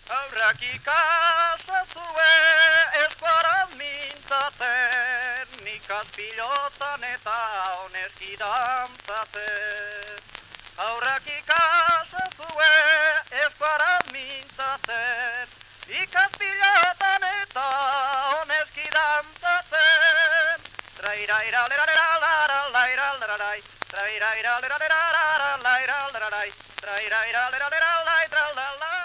Aurrak ikasazue eskuara mintzaten, nikaz pilotan eta honezki dantzaten. Aurrak ikasazue eskuara mintzaten, nikaz pilotan eta honezki dantzaten. Trairairaleralalaralalairai, trairairaleralalaralalairai, trairairaleralalai,